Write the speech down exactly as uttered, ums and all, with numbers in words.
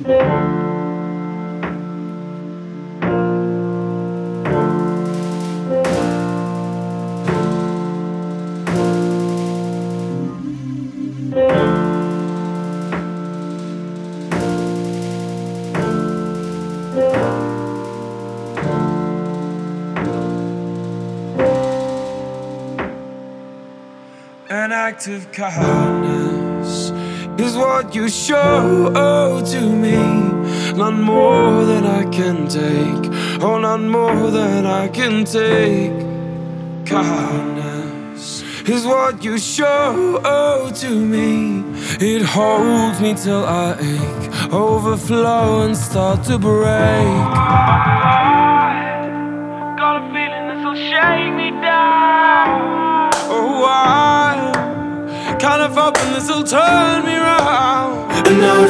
An act of kindness is what you show to me. None more than I can take, oh, none more than I can take. Kindness is what you show to me. It holds me till I ache, overflow and start to break. Got a feeling this'll shake me down. Oh, I kind of hoping this'll turn me round. And now it